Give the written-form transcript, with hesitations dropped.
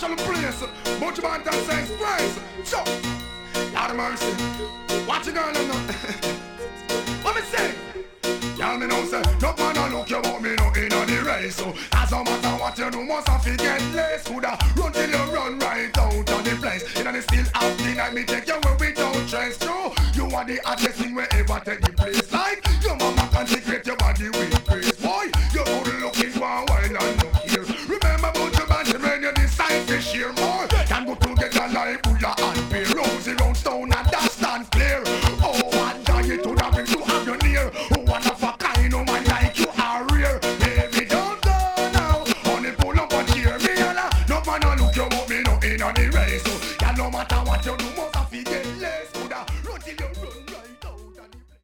special place. Much man that says praise. So, Lord of mercy. Watch your girl, no. What me say? Y'all me know say, no man a look you about me no in on the race. So, as no matter what you do, must have to get less. Coulda run till you run right out of the place. In the still out the me take you where without trace. True, you are the hottest thing wherever take the place. Like, your mama consecrate your body with